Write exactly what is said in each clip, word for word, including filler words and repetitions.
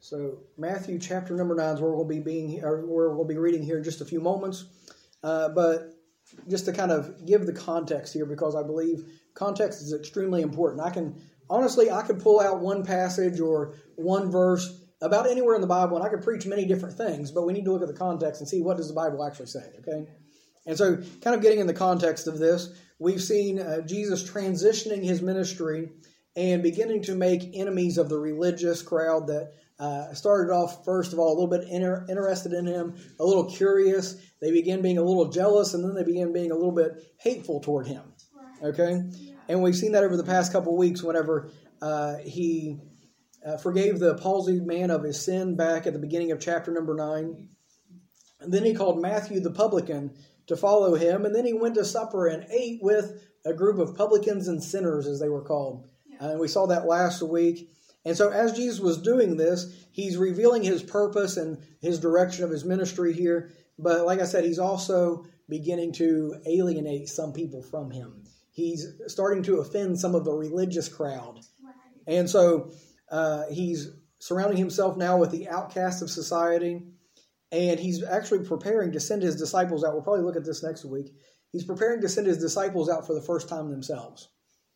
So Matthew chapter number nine is where we'll be being, or where we'll be reading here in just a few moments. Uh, but just to kind of give the context here, because I believe context is extremely important. I can honestly, I could pull out one passage or one verse about anywhere in the Bible, and I could preach many different things. But we need to look at the context and see what does the Bible actually say. Okay, and so kind of getting in the context of this, we've seen uh, Jesus transitioning his ministry and beginning to make enemies of the religious crowd that uh, started off, first of all, a little bit inter- interested in him, a little curious. They began being a little jealous, and then they began being a little bit hateful toward him. Okay? And we've seen that over the past couple of weeks whenever uh, he uh, forgave the palsied man of his sin back at the beginning of chapter number nine. And then he called Matthew the publican to follow him, and then he went to supper and ate with a group of publicans and sinners, as they were called. Uh, and we saw that last week. And so as Jesus was doing this, he's revealing his purpose and his direction of his ministry here. But like I said, he's also beginning to alienate some people from him. He's starting to offend some of the religious crowd. And so uh, he's surrounding himself now with the outcasts of society. And he's actually preparing to send his disciples out. We'll probably look at this next week. He's preparing to send his disciples out for the first time themselves.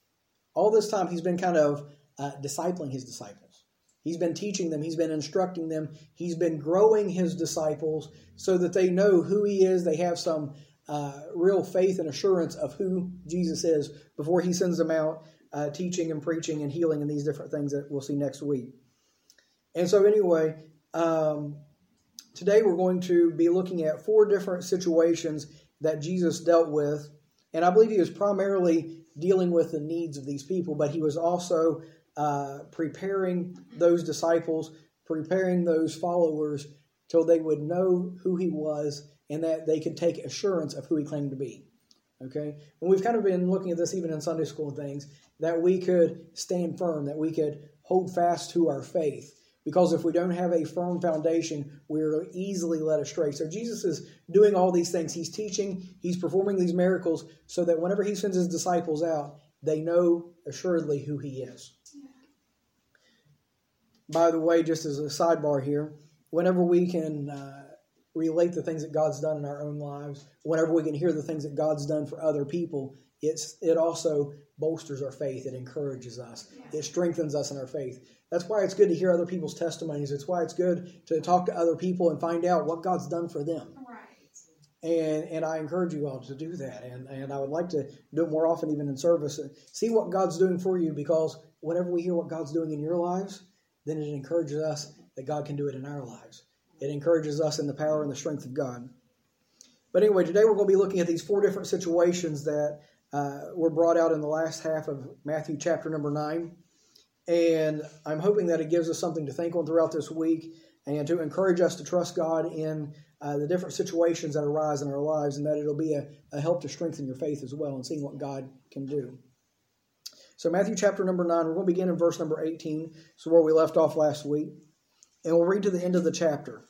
All this time, he's been kind of uh, discipling his disciples. He's been teaching them. He's been instructing them. He's been growing his disciples so that they know who he is. They have some uh, real faith and assurance of who Jesus is before he sends them out uh, teaching and preaching and healing and these different things that we'll see next week. And so anyway, um, today we're going to be looking at four different situations that Jesus dealt with. And I believe he was primarily dealing with the needs of these people, but he was also uh, preparing those disciples, preparing those followers till they would know who he was and that they could take assurance of who he claimed to be. Okay? And we've kind of been looking at this even in Sunday school and things, that we could stand firm, that we could hold fast to our faith. Because if we don't have a firm foundation, we're easily led astray. So Jesus is doing all these things. He's teaching, he's performing these miracles so that whenever he sends his disciples out, they know assuredly who he is. Yeah. By the way, just as a sidebar here, whenever we can uh, relate the things that God's done in our own lives, whenever we can hear the things that God's done for other people, it's it also bolsters our faith. It encourages us. Yeah. It strengthens us in our faith. That's why it's good to hear other people's testimonies. It's why it's good to talk to other people and find out what God's done for them. Right. And and I encourage you all to do that. And, and I would like to do it more often even in service. See what God's doing for you, because whenever we hear what God's doing in your lives, then it encourages us that God can do it in our lives. It encourages us in the power and the strength of God. But anyway, today we're going to be looking at these four different situations that uh, were brought out in the last half of Matthew chapter number nine. And I'm hoping that it gives us something to think on throughout this week and to encourage us to trust God in uh, the different situations that arise in our lives, and that it'll be a, a help to strengthen your faith as well and seeing what God can do. So Matthew chapter number nine, we're going to begin in verse number eighteen, so where we left off last week. And we'll read to the end of the chapter.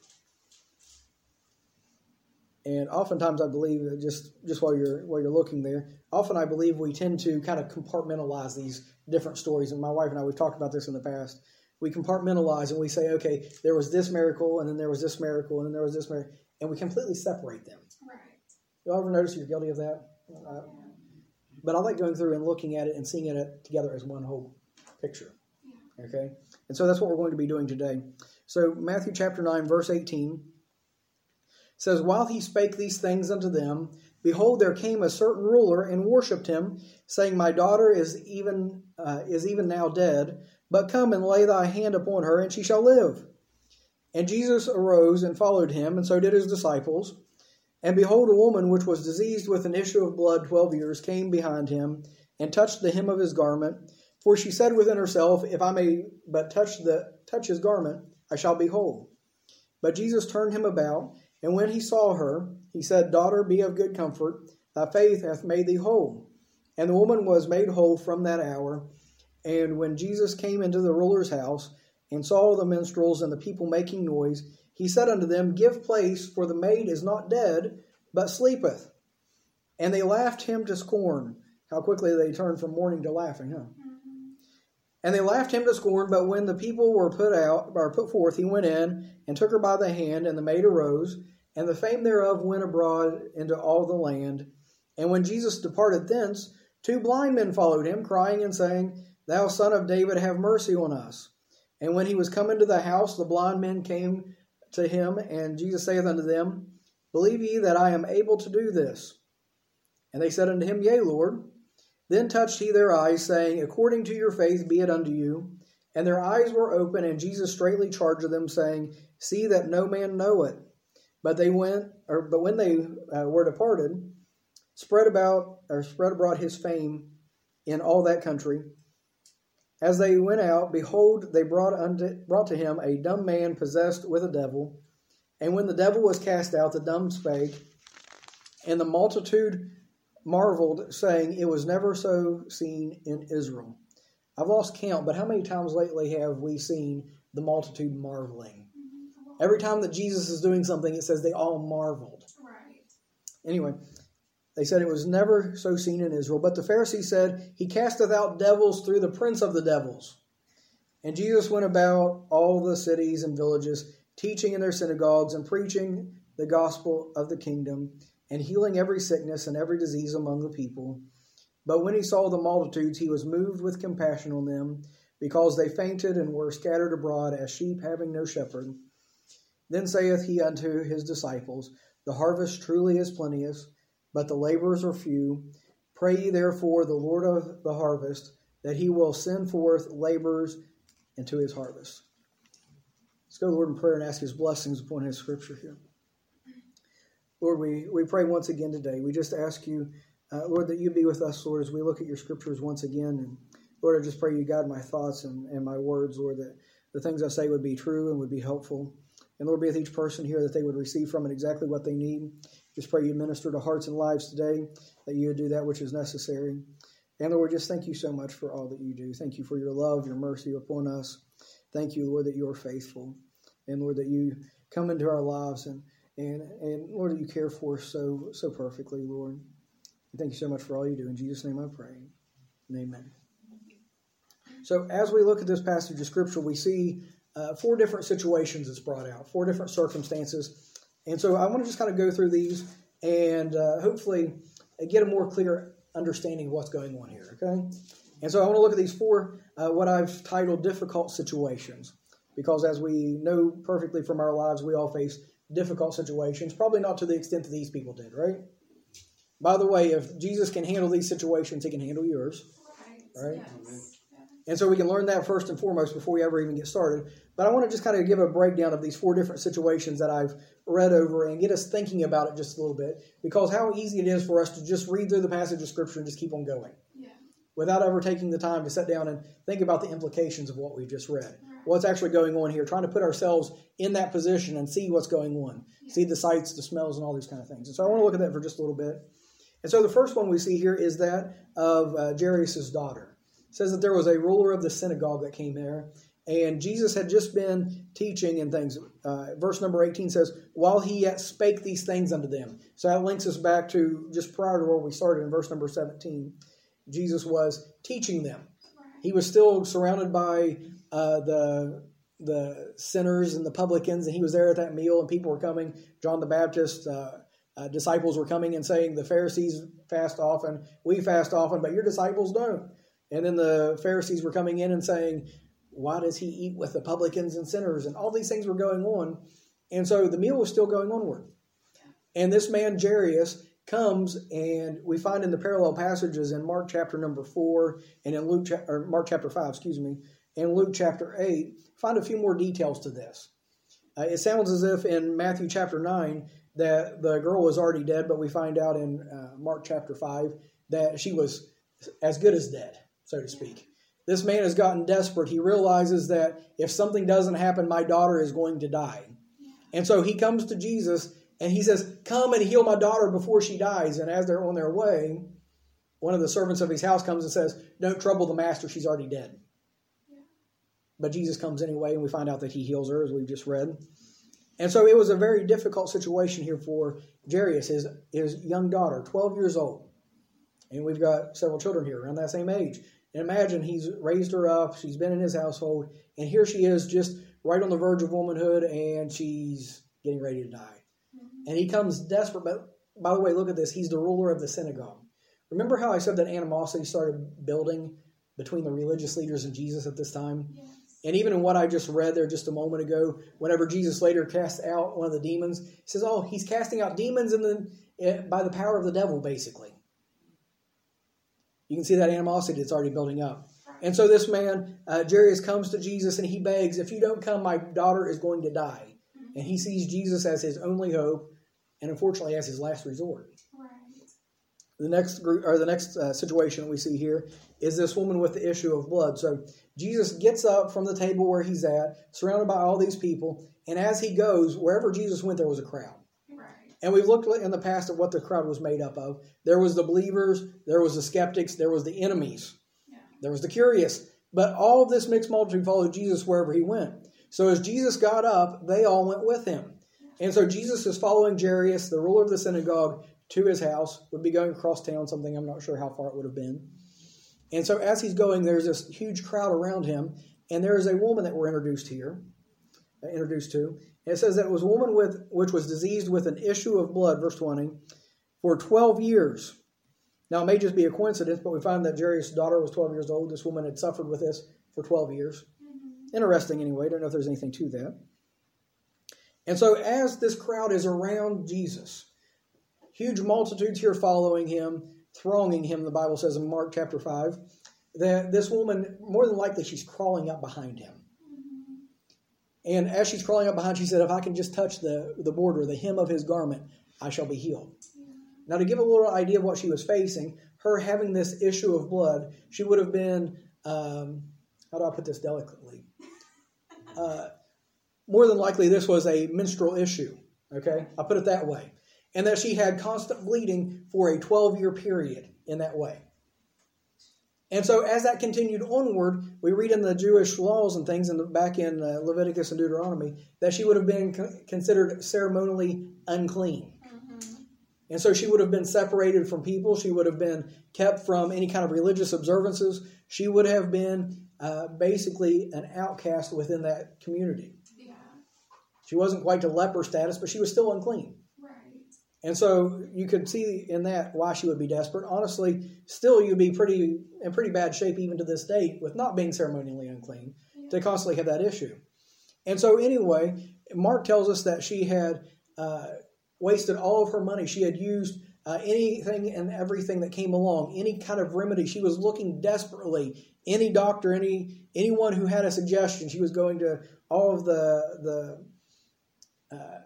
And oftentimes I believe, that just, just while you're while you're looking there, often I believe we tend to kind of compartmentalize these different stories. And my wife and I, we've talked about this in the past. We compartmentalize and we say, okay, there was this miracle, and then there was this miracle, and then there was this miracle, and we completely separate them. Right. You ever notice you're guilty of that? Uh, but I like going through and looking at it and seeing it together as one whole picture. Yeah. Okay? And so that's what we're going to be doing today. So Matthew chapter nine, verse eighteen says, "While he spake these things unto them, behold, there came a certain ruler and worshipped him, saying, My daughter is even uh, is even now dead, but come and lay thy hand upon her, and she shall live. And Jesus arose and followed him, and so did his disciples. And behold, a woman which was diseased with an issue of blood twelve years came behind him, and touched the hem of his garment. For she said within herself, If I may but touch the touch his garment, I shall be whole. But Jesus turned him about, and when he saw her, he said, Daughter, be of good comfort, thy faith hath made thee whole. And the woman was made whole from that hour. And when Jesus came into the ruler's house, and saw the minstrels and the people making noise, he said unto them, Give place, for the maid is not dead, but sleepeth. And they laughed him to scorn. How quickly they turned from mourning to laughing, huh? Mm-hmm. And they laughed him to scorn, but when the people were put out or put forth, he went in and took her by the hand, and the maid arose, and the fame thereof went abroad into all the land. And when Jesus departed thence, two blind men followed him, crying and saying, Thou Son of David, have mercy on us. And when he was come into the house, the blind men came to him, and Jesus saith unto them, Believe ye that I am able to do this? And they said unto him, Yea, Lord. Then touched he their eyes, saying, According to your faith be it unto you. And their eyes were open, and Jesus straightly charged them, saying, See that no man know it. But they went, or but when they uh, were departed, spread about or spread abroad his fame in all that country. As they went out, behold, they brought unto brought to him a dumb man possessed with a devil. And when the devil was cast out, the dumb spake, and the multitude marveled, saying, It was never so seen in Israel. I've lost count, but how many times lately have we seen the multitude marveling? Every time that Jesus is doing something, it says they all marveled. Right. Anyway, they said it was never so seen in Israel. But the Pharisees said, He casteth out devils through the prince of the devils. And Jesus went about all the cities and villages, teaching in their synagogues and preaching the gospel of the kingdom, and healing every sickness and every disease among the people. But when he saw the multitudes, he was moved with compassion on them, because they fainted and were scattered abroad as sheep having no shepherd. Then saith he unto his disciples, The harvest truly is plenteous, but the laborers are few. Pray ye therefore the Lord of the harvest, that he will send forth laborers into his harvest. Let's go to the Lord in prayer and ask his blessings upon his scripture here. Lord, we, we pray once again today. We just ask you, uh, Lord, that you be with us, Lord, as we look at your scriptures once again. And Lord, I just pray you guide my thoughts and, and my words, Lord, that the things I say would be true and would be helpful. And Lord, be with each person here that they would receive from it exactly what they need. Just pray you minister to hearts and lives today, that you would do that which is necessary. And Lord, just thank you so much for all that you do. Thank you for your love, your mercy upon us. Thank you, Lord, that you are faithful. And Lord, that you come into our lives and And, and Lord, you care for us so, so perfectly, Lord. And thank you so much for all you do. In Jesus' name I pray. And amen. So as we look at this passage of Scripture, we see uh, four different situations that's brought out, four different circumstances. And so I want to just kind of go through these and uh, hopefully get a more clear understanding of what's going on here, okay? And so I want to look at these four, uh, what I've titled difficult situations. Because as we know perfectly from our lives, we all face difficult situations, probably not to the extent that these people did, right? By the way, if Jesus can handle these situations, he can handle yours, right? Yes. And so we can learn that first and foremost before we ever even get started. But I want to just kind of give a breakdown of these four different situations that I've read over and get us thinking about it just a little bit, because how easy it is for us to just read through the passage of Scripture and just keep on going. Yeah. Without ever taking the time to sit down and think about the implications of what we've just read. What's actually going on here, trying to put ourselves in that position and see what's going on, yeah. See the sights, the smells, and all these kind of things. And so I want to look at that for just a little bit. And so the first one we see here is that of uh, Jairus' daughter. It says that there was a ruler of the synagogue that came there, and Jesus had just been teaching and things. Uh, verse number eighteen says, while he yet spake these things unto them. So that links us back to just prior to where we started in verse number seventeen. Jesus was teaching them. He was still surrounded by uh, the the sinners and the publicans, and he was there at that meal, and people were coming. John the Baptist, uh, uh, disciples were coming and saying, the Pharisees fast often, we fast often, but your disciples don't. And then the Pharisees were coming in and saying, why does he eat with the publicans and sinners? And all these things were going on. And so the meal was still going onward. And this man, Jairus, comes, and we find in the parallel passages in Mark chapter number four and in Luke, cha- or Mark chapter five, excuse me, and Luke chapter eight, find a few more details to this. Uh, it sounds as if in Matthew chapter nine that the girl was already dead, but we find out in uh, Mark chapter five that she was as good as dead, so to speak. This man has gotten desperate. He realizes that if something doesn't happen, my daughter is going to die. And so he comes to Jesus and he says, come and heal my daughter before she dies. And as they're on their way, one of the servants of his house comes and says, don't trouble the master, she's already dead. Yeah. But Jesus comes anyway, and we find out that he heals her, as we've just read. And so it was a very difficult situation here for Jairus, his, his young daughter, twelve years old. And we've got several children here around that same age. And imagine he's raised her up, she's been in his household, and here she is just right on the verge of womanhood, and she's getting ready to die. Mm-hmm. And he comes desperate, but by the way, look at this, he's the ruler of the synagogue. Remember how I said that animosity started building between the religious leaders and Jesus at this time? Yes. And even in what I just read there just a moment ago, whenever Jesus later casts out one of the demons, he says, oh, he's casting out demons in the, uh, by the power of the devil, basically. You can see that animosity that's already building up. And so this man, uh, Jairus, comes to Jesus and he begs, if you don't come, my daughter is going to die. And he sees Jesus as his only hope and unfortunately as his last resort. Right. The next group, or the next uh, situation that we see here is this woman with the issue of blood. So Jesus gets up from the table where he's at, surrounded by all these people, and as he goes, wherever Jesus went, there was a crowd. And we've looked in the past at what the crowd was made up of. There was the believers, there was the skeptics, there was the enemies, yeah. There was the curious. But all of this mixed multitude followed Jesus wherever he went. So as Jesus got up, they all went with him. Yeah. And so Jesus is following Jairus, the ruler of the synagogue, to his house. Would be going across town, something I'm not sure how far it would have been. And so as he's going, there's this huge crowd around him. And there is a woman that we're introduced here, uh, introduced to. It says that it was a woman with which was diseased with an issue of blood, verse twenty, for twelve years. Now, it may just be a coincidence, but we find that Jairus' daughter was twelve years old. This woman had suffered with this for twelve years. Mm-hmm. Interesting anyway. Don't know if there's anything to that. And so as this crowd is around Jesus, huge multitudes here following him, thronging him, the Bible says in Mark chapter five, that this woman, more than likely, she's crawling up behind him. And as she's crawling up behind, she said, if I can just touch the, the border, the hem of his garment, I shall be healed. Yeah. Now, to give a little idea of what she was facing, her having this issue of blood, she would have been, um, how do I put this delicately? Uh, more than likely, this was a menstrual issue. Okay? I'll put it that way. And that she had constant bleeding for a twelve-year period in that way. And so as that continued onward, we read in the Jewish laws and things in the, back in uh, Leviticus and Deuteronomy that she would have been co- considered ceremonially unclean. Mm-hmm. And so she would have been separated from people. She would have been kept from any kind of religious observances. She would have been uh, basically an outcast within that community. Yeah. She wasn't quite to leper status, but she was still unclean. And so you could see in that why she would be desperate. Honestly, still you'd be pretty in pretty bad shape even to this date with not being ceremonially unclean yeah. to constantly have that issue. And so anyway, Mark tells us that she had uh, wasted all of her money. She had used uh, anything and everything that came along, any kind of remedy. She was looking desperately. Any doctor, any anyone who had a suggestion, she was going to all of the the. Uh,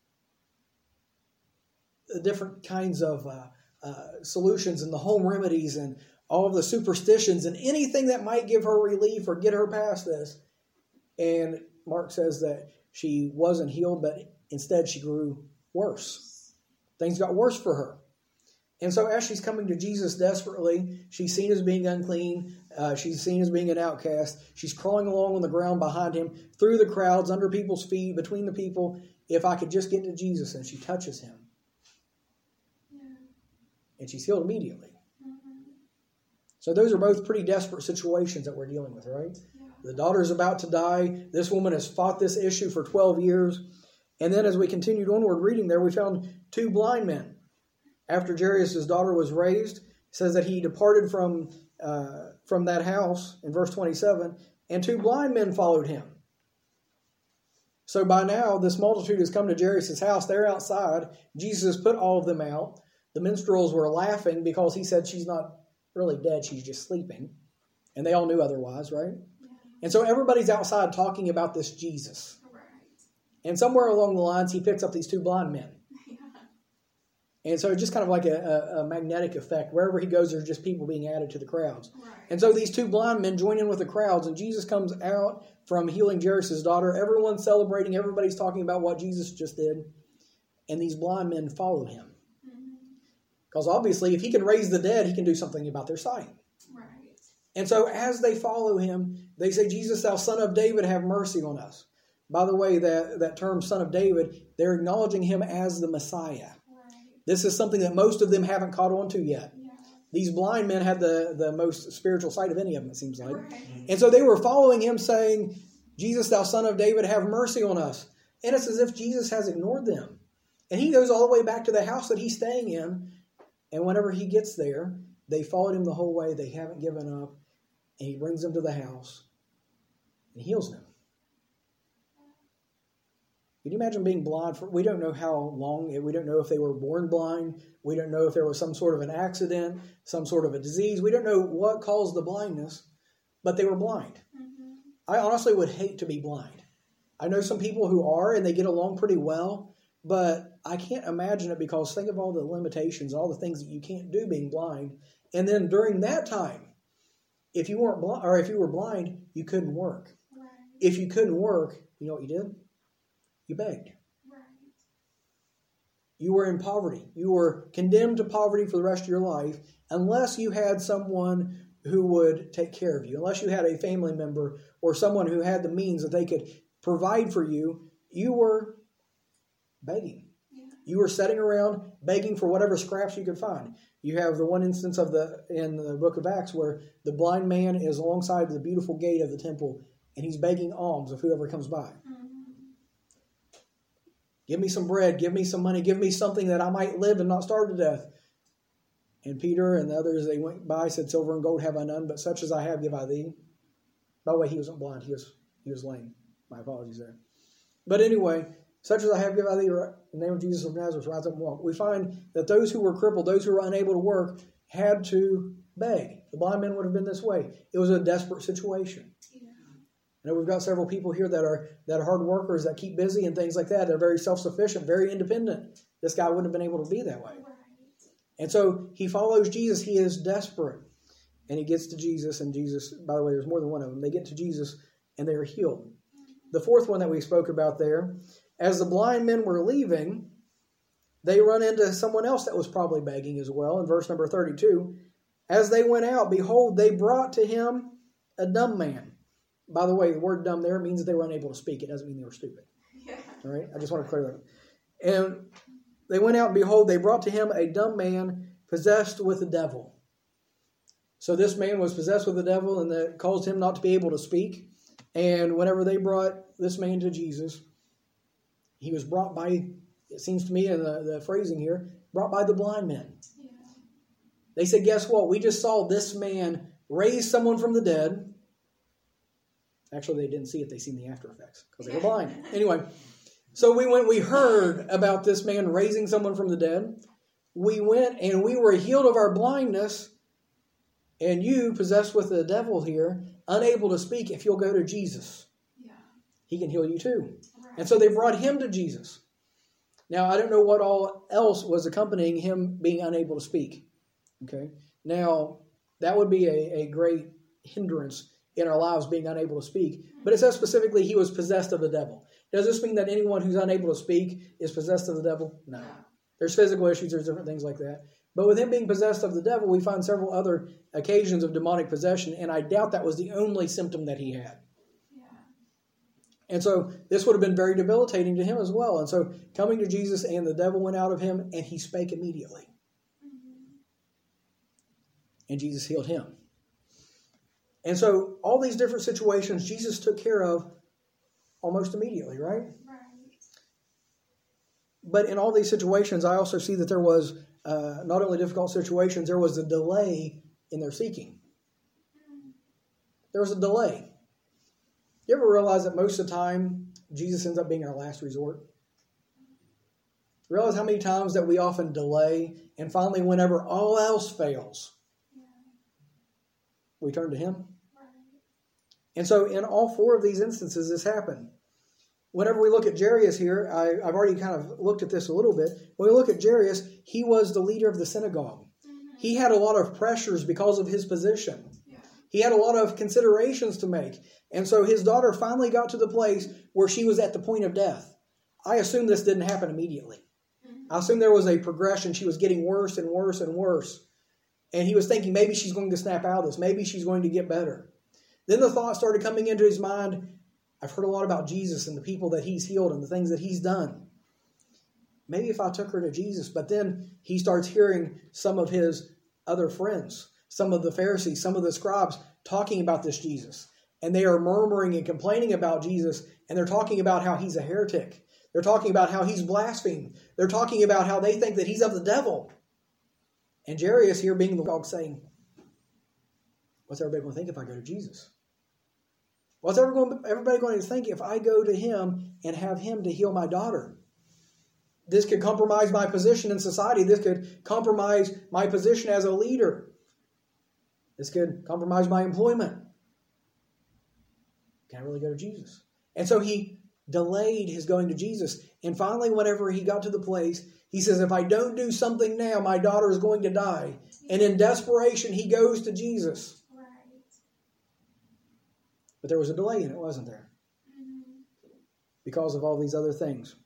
the different kinds of uh, uh, solutions and the home remedies and all of the superstitions and anything that might give her relief or get her past this. And Mark says that she wasn't healed, but instead she grew worse. Things got worse for her. And so as she's coming to Jesus desperately, she's seen as being unclean. Uh, she's seen as being an outcast. She's crawling along on the ground behind him, through the crowds, under people's feet, between the people. If I could just get to Jesus, and she touches him. And she's healed immediately. Mm-hmm. So those are both pretty desperate situations that we're dealing with, right? Yeah. The daughter's about to die. This woman has fought this issue for twelve years. And then as we continued onward reading there, we found two blind men. After Jairus' daughter was raised, it says that he departed from, uh, from that house in verse twenty-seven, and two blind men followed him. So by now, this multitude has come to Jairus' house. They're outside. Jesus has put all of them out. The minstrels were laughing because he said she's not really dead, she's just sleeping. And they all knew otherwise, right? Yeah. And so everybody's outside talking about this Jesus. Right. And somewhere along the lines, he picks up these two blind men. Yeah. And so it's just kind of like a, a, a magnetic effect. Wherever he goes, there's just people being added to the crowds. Right. And so these two blind men join in with the crowds, and Jesus comes out from healing Jairus' daughter. Everyone's celebrating. Everybody's talking about what Jesus just did. And these blind men follow him. Because obviously, if he can raise the dead, he can do something about their sight. Right. And so as they follow him, they say, Jesus, thou son of David, have mercy on us. By the way, that, that term son of David, they're acknowledging him as the Messiah. Right. This is something that most of them haven't caught on to yet. Yeah. These blind men had the, the most spiritual sight of any of them, it seems like. Right. And so they were following him saying, Jesus, thou son of David, have mercy on us. And it's as if Jesus has ignored them. And he goes all the way back to the house that he's staying in. And whenever he gets there, they followed him the whole way. They haven't given up. And he brings them to the house and heals them. Can you imagine being blind? For, we don't know how long. We don't know if they were born blind. We don't know if there was some sort of an accident, some sort of a disease. We don't know what caused the blindness, but they were blind. Mm-hmm. I honestly would hate to be blind. I know some people who are, and they get along pretty well, but I can't imagine it because think of all the limitations, all the things that you can't do being blind. And then during that time, if you weren't blind, or if you were blind, you couldn't work. Right. If you couldn't work, you know what you did? You begged. Right. You were in poverty. You were condemned to poverty for the rest of your life unless you had someone who would take care of you, unless you had a family member or someone who had the means that they could provide for you. You were begging. Yeah. You were sitting around begging for whatever scraps you could find. You have the one instance of the in the book of Acts where the blind man is alongside the beautiful gate of the temple and he's begging alms of whoever comes by. Mm-hmm. Give me some bread, give me some money, give me something that I might live and not starve to death. And Peter and the others, they went by, said, silver and gold have I none, but such as I have give I thee. By the way, he wasn't blind, he was he was lame. My apologies there. But anyway, such as I have give I thee, in the name of Jesus of Nazareth, rise up and walk. We find that those who were crippled, those who were unable to work, had to beg. The blind men would have been this way. It was a desperate situation. I know we've got several people here that are that are hard workers, that keep busy and things like that. They're very self-sufficient, very independent. This guy wouldn't have been able to be that way. And so he follows Jesus. He is desperate. And he gets to Jesus, and Jesus, by the way, there's more than one of them. They get to Jesus, and they are healed. The fourth one that we spoke about there, as the blind men were leaving, they run into someone else that was probably begging as well. In verse number thirty-two, as they went out, behold, they brought to him a dumb man. By the way, the word dumb there means that they were unable to speak. It doesn't mean they were stupid. Yeah. All right? I just want to clear that up. And they went out, and behold, they brought to him a dumb man possessed with the devil. So this man was possessed with the devil, and that caused him not to be able to speak. And whenever they brought this man to Jesus, he was brought by, it seems to me in the, the phrasing here, brought by the blind men. Yeah. They said, guess what? We just saw this man raise someone from the dead. Actually, they didn't see it. They seen the after effects because they were blind. Anyway, so we went, we heard about this man raising someone from the dead. We went and we were healed of our blindness. And you, possessed with the devil here, unable to speak, if you'll go to Jesus, yeah, he can heal you too. Right. And so they brought him to Jesus. Now, I don't know what all else was accompanying him being unable to speak. Okay. Now, that would be a, a great hindrance in our lives, being unable to speak. But it says specifically he was possessed of the devil. Does this mean that anyone who's unable to speak is possessed of the devil? No. There's physical issues, there's different things like that. But with him being possessed of the devil, we find several other occasions of demonic possession, and I doubt that was the only symptom that he had. Yeah. And so this would have been very debilitating to him as well. And so coming to Jesus, and the devil went out of him, and he spake immediately. Mm-hmm. And Jesus healed him. And so all these different situations Jesus took care of almost immediately, right? Right. But in all these situations, I also see that there was uh, not only difficult situations, there was a delay in their seeking. There was a delay. You ever realize that most of the time, Jesus ends up being our last resort? Realize how many times that we often delay, and finally, whenever all else fails, we turn to him. And so in all four of these instances, this happened. Whenever we look at Jairus here, I, I've already kind of looked at this a little bit. When we look at Jairus, he was the leader of the synagogue. Mm-hmm. He had a lot of pressures because of his position. Yeah. He had a lot of considerations to make. And so his daughter finally got to the place where she was at the point of death. I assume this didn't happen immediately. Mm-hmm. I assume there was a progression. She was getting worse and worse and worse. And he was thinking, maybe she's going to snap out of this. Maybe she's going to get better. Then the thought started coming into his mind, I've heard a lot about Jesus and the people that he's healed and the things that he's done. Maybe if I took her to Jesus. But then he starts hearing some of his other friends, some of the Pharisees, some of the scribes talking about this Jesus. And they are murmuring and complaining about Jesus, and they're talking about how he's a heretic. They're talking about how he's blasphemed. They're talking about how they think that he's of the devil. And Jairus here being the dog saying, what's everybody going to think if I go to Jesus? What's everybody going to think if I go to him and have him to heal my daughter? This could compromise my position in society. This could compromise my position as a leader. This could compromise my employment. Can I really go to Jesus? And so he delayed his going to Jesus. And finally, whenever he got to the place, he says, if I don't do something now, my daughter is going to die. And in desperation, he goes to Jesus. Right. But there was a delay in it, wasn't there? Mm-hmm. Because of all these other things.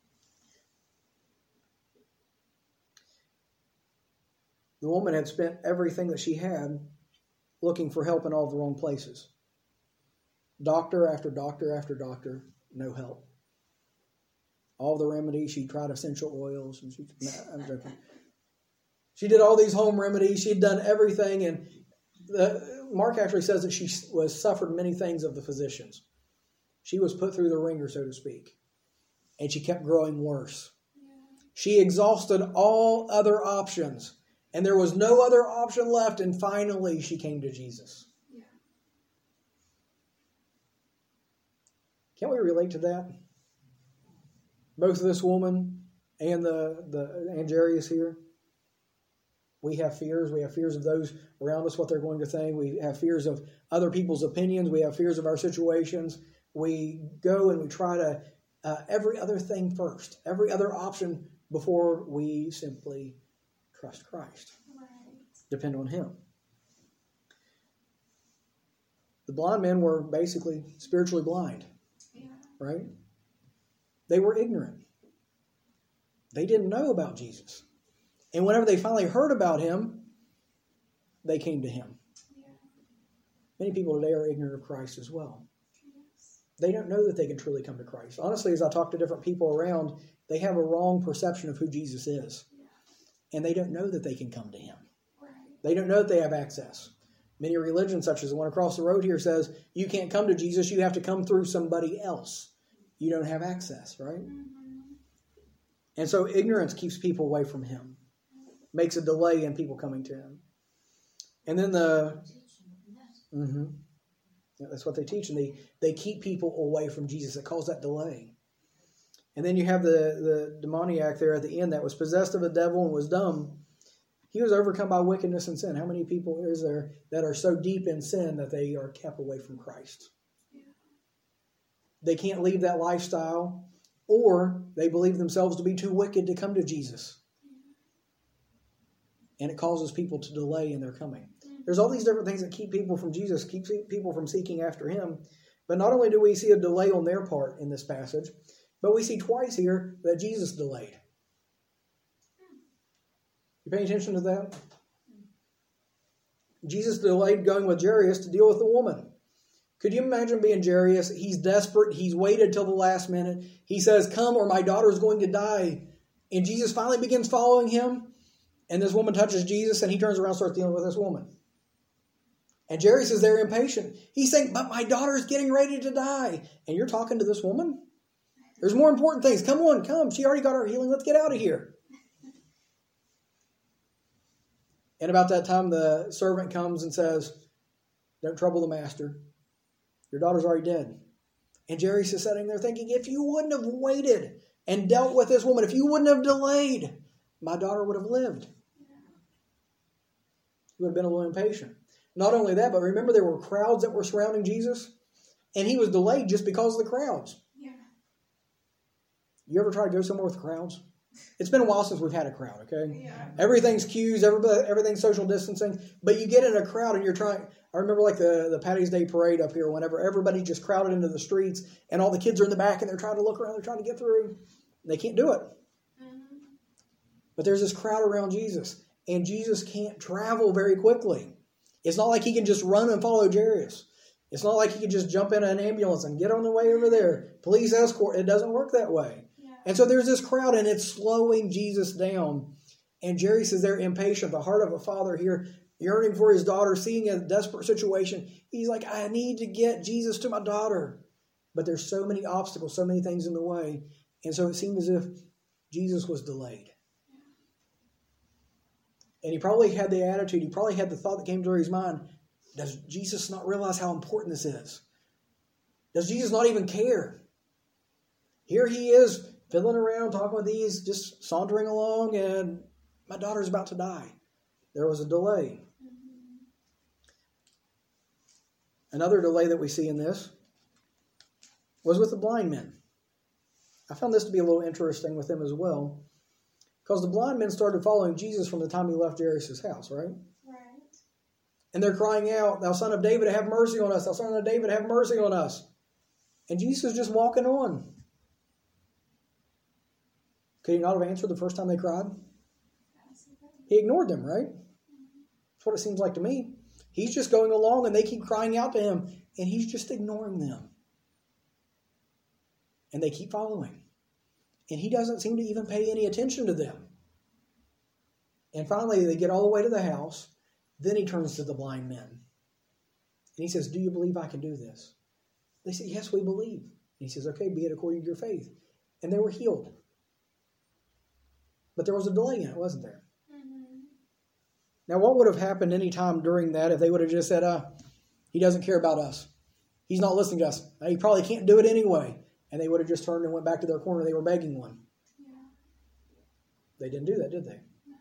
The woman had spent everything that she had looking for help in all the wrong places. Doctor after doctor after doctor, no help. All the remedies, she tried essential oils. And she, nah, I'm joking. She did all these home remedies. She'd done everything. And the, Mark actually says that she was suffered many things of the physicians. She was put through the ringer, so to speak. And she kept growing worse. Yeah. She exhausted all other options. And there was no other option left. And finally, she came to Jesus. Yeah. Can't we relate to that? Both this woman and the, the and Jairus here. We have fears. We have fears of those around us, what they're going to think. We have fears of other people's opinions. We have fears of our situations. We go and we try to uh, every other thing first, every other option before we simply trust Christ. Right. Depend on him. The blind men were basically spiritually blind. Yeah. Right? They were ignorant. They didn't know about Jesus. And whenever they finally heard about him, they came to him. Yeah. Many people today are ignorant of Christ as well. Yes. They don't know that they can truly come to Christ. Honestly, as I talk to different people around, they have a wrong perception of who Jesus is. Yeah. And they don't know that they can come to him. Right. They don't know that they have access. Many religions, such as the one across the road here, says you can't come to Jesus, you have to come through somebody else. You don't have access, right? Mm-hmm. And so ignorance keeps people away from him. Makes a delay in people coming to him. And then the... Mm-hmm. Yeah, that's what they teach. And they, they keep people away from Jesus. It calls that delay. And then you have the, the demoniac there at the end that was possessed of a devil and was dumb. He was overcome by wickedness and sin. How many people is there that are so deep in sin that they are kept away from Christ? They can't leave that lifestyle, or they believe themselves to be too wicked to come to Jesus. And it causes people to delay in their coming. There's all these different things that keep people from Jesus, keep people from seeking after him. But not only do we see a delay on their part in this passage, but we see twice here that Jesus delayed. You paying attention to that? Jesus delayed going with Jairus to deal with the woman. Could you imagine being Jairus? He's desperate. He's waited till the last minute. He says, come or my daughter is going to die. And Jesus finally begins following him. And this woman touches Jesus and he turns around and starts dealing with this woman. And Jairus is there impatient. He's saying, but my daughter is getting ready to die. And you're talking to this woman? There's more important things. Come on, come. She already got her healing. Let's get out of here. And about that time, the servant comes and says, don't trouble the master. Your daughter's already dead. And Jairus is sitting there thinking, if you wouldn't have waited and dealt with this woman, if you wouldn't have delayed, my daughter would have lived. He would have been a little impatient. Not only that, but remember there were crowds that were surrounding Jesus, and he was delayed just because of the crowds. Yeah. You ever try to go somewhere with crowds? It's been a while since we've had a crowd, okay? Yeah. Everything's queues, everybody, everything's social distancing, but you get in a crowd and you're trying... I remember like the, the Patty's Day parade up here, whenever everybody just crowded into the streets and all the kids are in the back and they're trying to look around, they're trying to get through. They can't do it. Mm-hmm. But there's this crowd around Jesus, and Jesus can't travel very quickly. It's not like he can just run and follow Jairus. It's not like he can just jump in an ambulance and get on the way over there. Police escort. It doesn't work that way. Yeah. And so there's this crowd, and it's slowing Jesus down. And Jairus is there impatient, the heart of a father here, yearning for his daughter, seeing a desperate situation. He's like, I need to get Jesus to my daughter. But there's so many obstacles, so many things in the way. And so it seemed as if Jesus was delayed. And he probably had the attitude, he probably had the thought that came to his mind, does Jesus not realize how important this is? Does Jesus not even care? Here he is, fiddling around, talking with these, just sauntering along, and my daughter's about to die. There was a delay. Another delay that we see in this was with the blind men. I found this to be a little interesting with them as well, because the blind men started following Jesus from the time he left Jairus' house, right? Right. And they're crying out, thou son of David, have mercy on us. Thou son of David, have mercy on us. And Jesus is just walking on. Could he not have answered the first time they cried? He ignored them, right? That's what it seems like to me. He's just going along and they keep crying out to him and he's just ignoring them. And they keep following. And he doesn't seem to even pay any attention to them. And finally they get all the way to the house. Then he turns to the blind men. And he says, do you believe I can do this? They say, yes, we believe. And he says, okay, be it according to your faith. And they were healed. But there was a delay in it, wasn't there? Mm-hmm. Now, what would have happened any time during that if they would have just said, uh, he doesn't care about us. He's not listening to us. He probably can't do it anyway. And they would have just turned and went back to their corner. They were begging one. Yeah. They didn't do that, did they? No.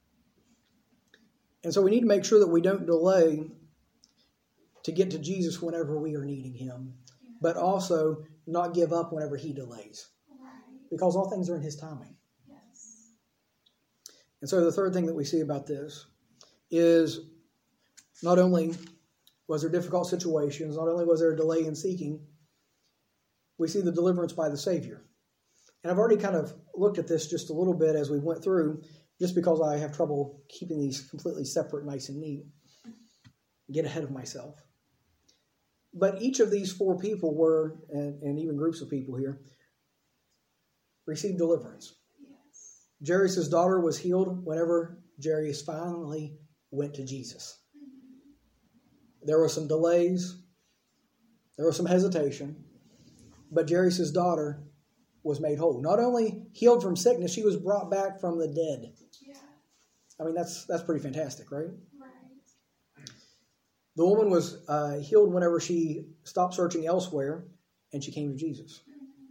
And so we need to make sure that we don't delay to get to Jesus whenever we are needing him, yeah. but also not give up whenever he delays. Right. Because all things are in his timing. Yes. And so the third thing that we see about this is not only was there difficult situations, not only was there a delay in seeking, we see the deliverance by the Savior. And I've already kind of looked at this just a little bit as we went through, just because I have trouble keeping these completely separate, nice and neat. Get ahead of myself. But each of these four people were, and, and even groups of people here, received deliverance. Yes. Jairus' daughter was healed whenever Jairus finally went to Jesus. Mm-hmm. There were some delays. There was some hesitation. But Jairus' daughter was made whole. Not only healed from sickness, she was brought back from the dead. Yeah. I mean, that's that's pretty fantastic, right? Right. The woman was uh, healed whenever she stopped searching elsewhere and she came to Jesus. Mm-hmm.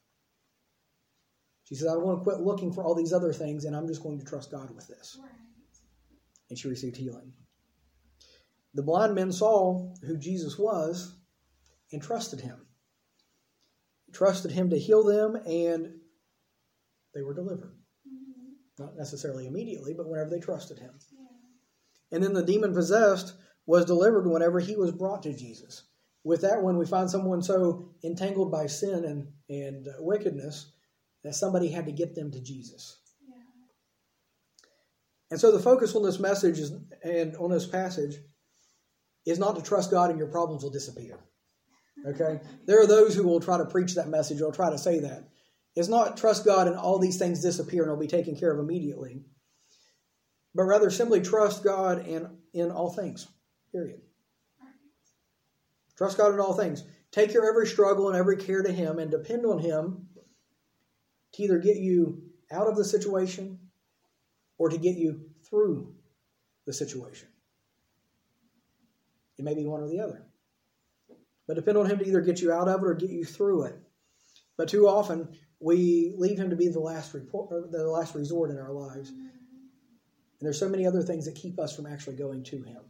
She said, I want to quit looking for all these other things and I'm just going to trust God with this. Right. And she received healing. The blind men saw who Jesus was and trusted him. Trusted him to heal them, and they were delivered. Mm-hmm. Not necessarily immediately, but whenever they trusted him. Yeah. And then the demon-possessed was delivered whenever he was brought to Jesus. With that one, we find someone so entangled by sin and, and uh, wickedness that somebody had to get them to Jesus. Yeah. And so the focus on this message is, and on this passage is not to trust God and your problems will disappear. Okay? There are those who will try to preach that message or try to say that. It's not trust God and all these things disappear and will be taken care of immediately. But rather simply trust God in, in all things. Period. Trust God in all things. Take your every struggle and every care to him and depend on him to either get you out of the situation or to get you through the situation. It may be one or the other. But depend on him to either get you out of it or get you through it. But too often, we leave him to be the last report, or the last resort in our lives. And there's so many other things that keep us from actually going to him.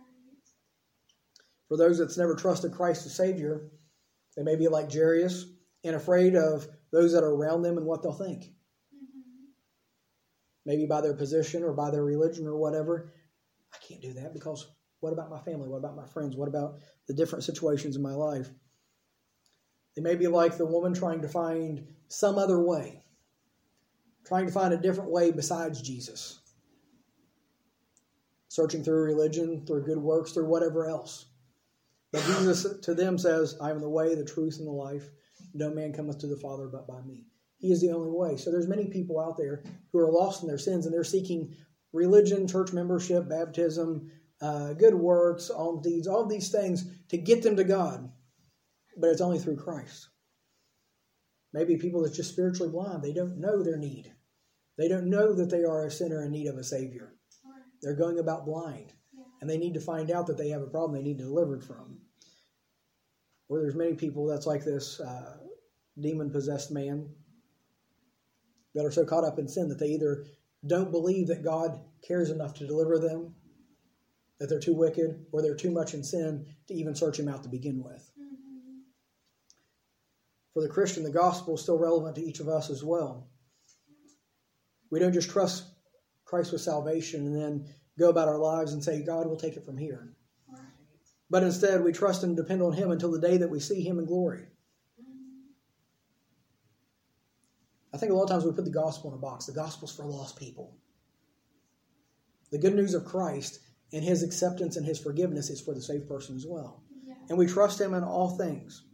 For those that's never trusted Christ as Savior, they may be like Jairus and afraid of those that are around them and what they'll think. Mm-hmm. Maybe by their position or by their religion or whatever. I can't do that because what about my family? What about my friends? What about the different situations in my life? They may be like the woman trying to find some other way. Trying to find a different way besides Jesus. Searching through religion, through good works, through whatever else. But Jesus to them says, I am the way, the truth, and the life. No man cometh to the Father but by me. He is the only way. So there's many people out there who are lost in their sins, and they're seeking religion, church membership, baptism, uh, good works, alms deeds, all of these things to get them to God. But it's only through Christ. Maybe people that's just spiritually blind. They don't know their need. They don't know that they are a sinner in need of a Savior. They're going about blind. And they need to find out that they have a problem they need delivered from. Or there's many people that's like this uh, demon-possessed man that are so caught up in sin that they either don't believe that God cares enough to deliver them, that they're too wicked, or they're too much in sin to even search Him out to begin with. Mm-hmm. For the Christian, the gospel is still relevant to each of us as well. We don't just trust Christ with salvation and then go about our lives and say, God will take it from here. Right. But instead, we trust and depend on Him until the day that we see Him in glory. I think a lot of times we put the gospel in a box. The gospel's for lost people. The good news of Christ and His acceptance and His forgiveness is for the saved person as well. Yeah. And we trust Him in all things.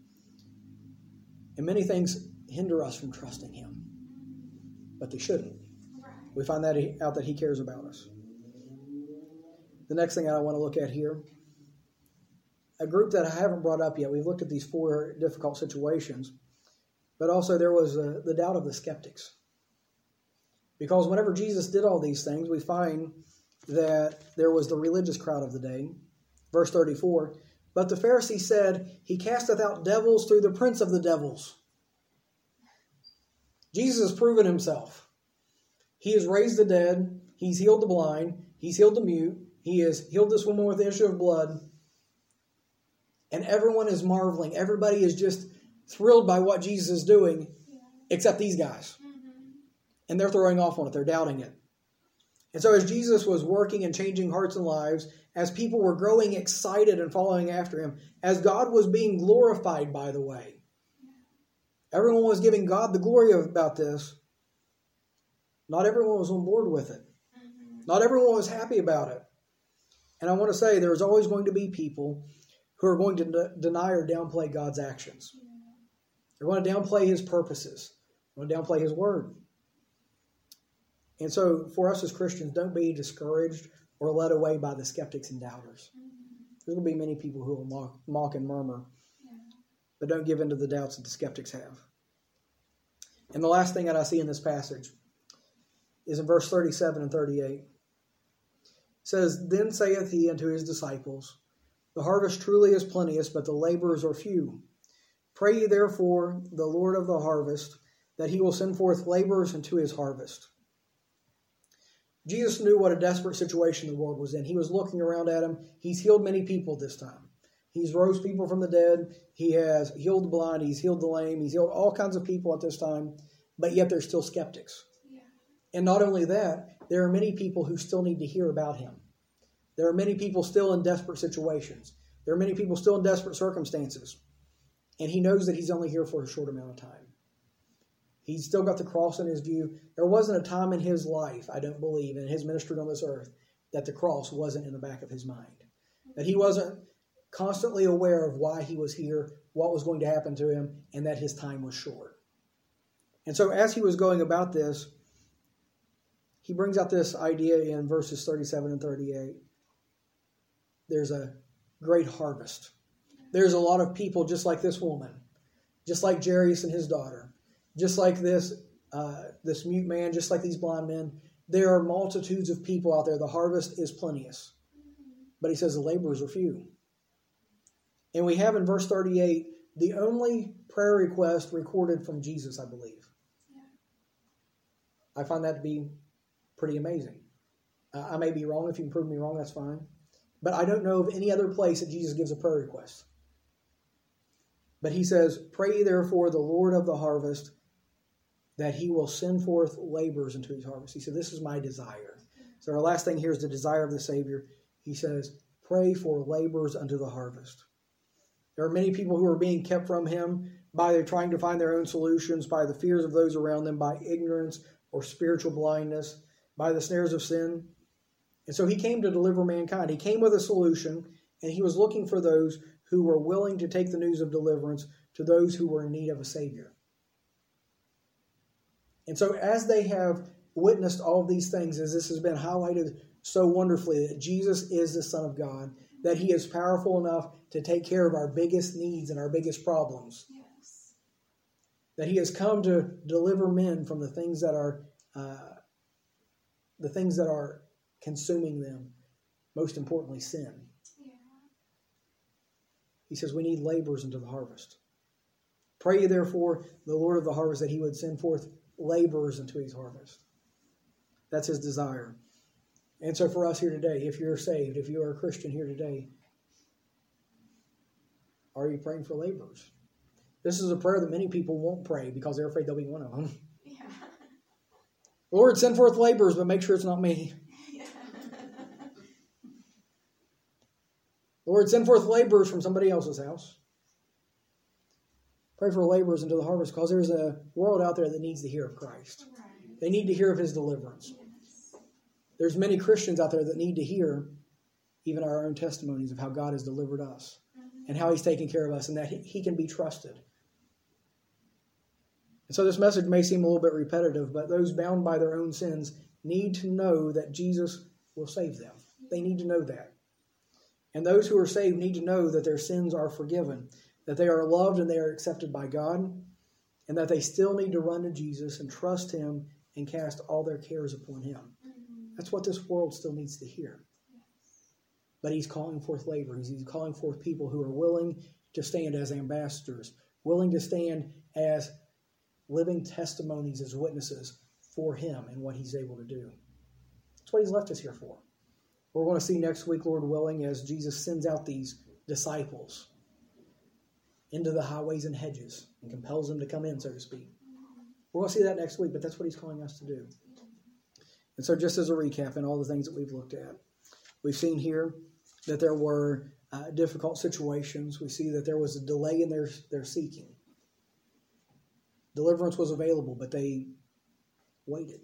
And many things hinder us from trusting Him. But they shouldn't. Right. We find that he, out that He cares about us. The next thing I want to look at here, a group that I haven't brought up yet. We've looked at these four difficult situations. But also there was uh, the doubt of the skeptics. Because whenever Jesus did all these things, we find that there was the religious crowd of the day. Verse thirty-four, but the Pharisees said, He casteth out devils through the prince of the devils. Jesus has proven Himself. He has raised the dead. He's healed the blind. He's healed the mute. He has healed this woman with the issue of blood. And everyone is marveling. Everybody is just thrilled by what Jesus is doing, except these guys. Mm-hmm. And they're throwing off on it. They're doubting it. And so as Jesus was working and changing hearts and lives, as people were growing excited and following after Him, as God was being glorified, by the way, everyone was giving God the glory about this. Not everyone was on board with it. Mm-hmm. Not everyone was happy about it. And I want to say there's always going to be people who are going to de- deny or downplay God's actions. They're going to downplay His purposes. They're going to downplay His word. And so for us as Christians, don't be discouraged or led away by the skeptics and doubters. There's going to be many people who will mock, mock and murmur. But don't give in to the doubts that the skeptics have. And the last thing that I see in this passage is in verse thirty-seven and thirty-eight. It says, Then saith He unto His disciples, The harvest truly is plenteous, but the laborers are few. Pray ye therefore the Lord of the harvest, that He will send forth laborers into His harvest. Jesus knew what a desperate situation the world was in. He was looking around at Him. He's healed many people this time. He's rose people from the dead. He has healed the blind. He's healed the lame. He's healed all kinds of people at this time. But yet there's still skeptics. Yeah. And not only that, there are many people who still need to hear about Him. There are many people still in desperate situations. There are many people still in desperate circumstances. And He knows that He's only here for a short amount of time. He's still got the cross in His view. There wasn't a time in His life, I don't believe, in His ministry on this earth, that the cross wasn't in the back of His mind. That He wasn't constantly aware of why He was here, what was going to happen to Him, and that His time was short. And so as He was going about this, He brings out this idea in verses thirty-seven and thirty-eight. There's a great harvest. There's a lot of people just like this woman, just like Jairus and his daughter, just like this uh, this mute man, just like these blind men. There are multitudes of people out there. The harvest is plenteous. But He says the laborers are few. And we have in verse thirty-eight the only prayer request recorded from Jesus, I believe. I find that to be pretty amazing. Uh, I may be wrong. If you can prove me wrong, that's fine. But I don't know of any other place that Jesus gives a prayer request. But He says, Pray ye therefore the Lord of the harvest, that He will send forth laborers into His harvest. He said, this is my desire. So our last thing here is the desire of the Savior. He says, pray for laborers unto the harvest. There are many people who are being kept from Him by their trying to find their own solutions, by the fears of those around them, by ignorance or spiritual blindness, by the snares of sin. And so He came to deliver mankind. He came with a solution, and He was looking for those who were willing to take the news of deliverance to those who were in need of a Savior. And so as they have witnessed all of these things, as this has been highlighted so wonderfully, that Jesus is the Son of God, that he is powerful enough to take care of our biggest needs and our biggest problems, Yes. that he has come to deliver men from the things that are uh, the things that are consuming them, most importantly, sin. Yeah. He says we need laborers into the harvest. Pray ye therefore the Lord of the harvest that he would send forth laborers into his harvest. That's his desire. And so for us here today, if you're saved, if you are a Christian here today, are you praying for laborers? This is a prayer that many people won't pray because they're afraid they'll be one of them. Yeah. Lord, send forth laborers, but make sure it's not me. Yeah. Lord, send forth laborers from somebody else's house. Pray for laborers into the harvest because there's a world out there that needs to hear of Christ. Right. They need to hear of his deliverance. Yes. There's many Christians out there that need to hear even our own testimonies of how God has delivered us Mm-hmm. and how he's taken care of us and that he, he can be trusted. And so this message may seem a little bit repetitive, but those bound by their own sins need to know that Jesus will save them. They need to know that. And those who are saved need to know that their sins are forgiven, that they are loved and they are accepted by God, and that they still need to run to Jesus and trust him and cast all their cares upon him. Mm-hmm. That's what this world still needs to hear. Yes. But he's calling forth laborers. He's calling forth people who are willing to stand as ambassadors, willing to stand as living testimonies, as witnesses for him and what he's able to do. That's what he's left us here for. We're going to see next week, Lord willing, as Jesus sends out these disciples into the highways and hedges and compels them to come in, so to speak. We're going to see that next week, but that's what he's calling us to do. And so just as a recap in all the things that we've looked at, we've seen here that there were uh, difficult situations. We see that there was a delay in their, their seeking. Deliverance was available, but they waited.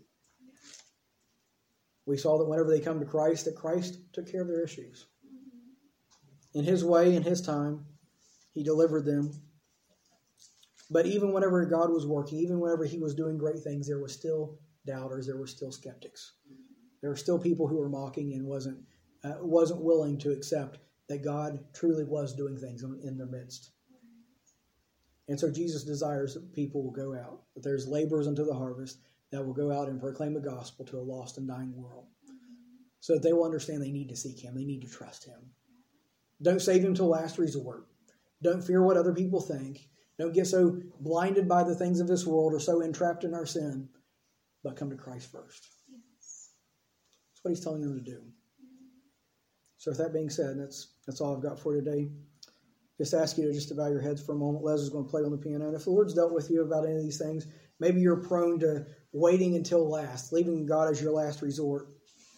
We saw that whenever they come to Christ, that Christ took care of their issues. In his way, in his time, he delivered them. But even whenever God was working, even whenever he was doing great things, there were still doubters, there were still skeptics. There were still people who were mocking and wasn't uh, wasn't willing to accept that God truly was doing things in, in their midst. And so Jesus desires that people will go out, that there's laborers unto the harvest that will go out and proclaim the gospel to a lost and dying world, so that they will understand they need to seek him, they need to trust him. Don't save him till last resort. Don't fear what other people think. Don't get so blinded by the things of this world or so entrapped in our sin, but come to Christ first. Yes. That's what he's telling them to do. So with that being said, that's that's all I've got for today. Just ask you to just to bow your heads for a moment. Les is going to play on the piano. And if the Lord's dealt with you about any of these things, maybe you're prone to waiting until last, leaving God as your last resort.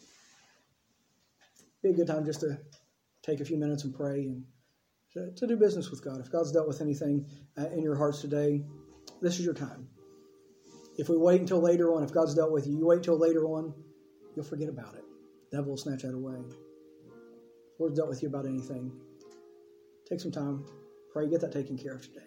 Be a good time just to take a few minutes and pray and to, to do business with God. If God's dealt with anything uh, in your hearts today, this is your time. If we wait until later on, if God's dealt with you, you wait till later on, you'll forget about it. The devil will snatch that away. If the Lord's dealt with you about anything, take some time, pray, get that taken care of today.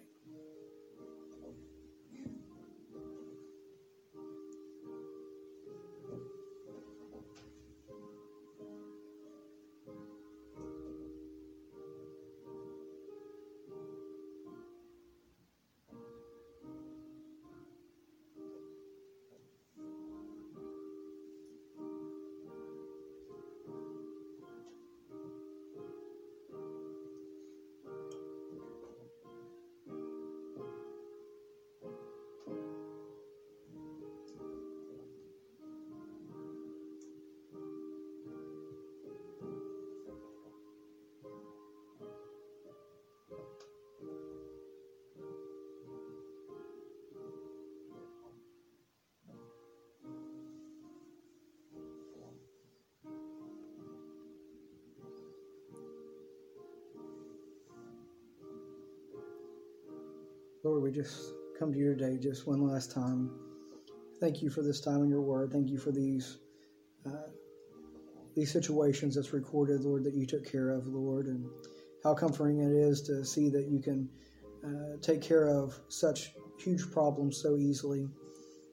Lord, we just come to you today just one last time. Thank you for this time in your word. Thank you for these uh, these situations that's recorded, Lord, that you took care of, Lord, and how comforting it is to see that you can uh, take care of such huge problems so easily.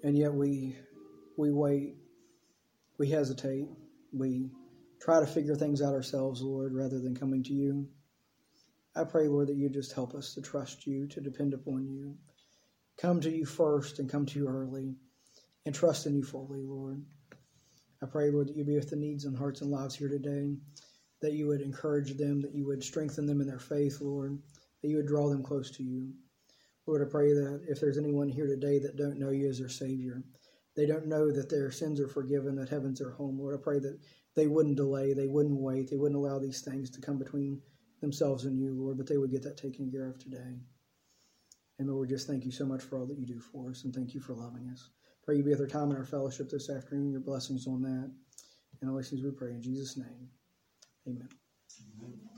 And yet we we wait, we hesitate, we try to figure things out ourselves, Lord, rather than coming to you. I pray, Lord, that you just help us to trust you, to depend upon you. Come to you first and come to you early and trust in you fully, Lord. I pray, Lord, that you be with the needs and hearts and lives here today, that you would encourage them, that you would strengthen them in their faith, Lord, that you would draw them close to you. Lord, I pray that if there's anyone here today that don't know you as their Savior, they don't know that their sins are forgiven, that heaven's their home, Lord, I pray that they wouldn't delay, they wouldn't wait, they wouldn't allow these things to come between themselves and you, Lord, but they would get that taken care of today. And Lord, just thank you so much for all that you do for us, and thank you for loving us. Pray you be with our time in our fellowship this afternoon, your blessings on that. And all these things we pray in Jesus' name. Amen. Amen.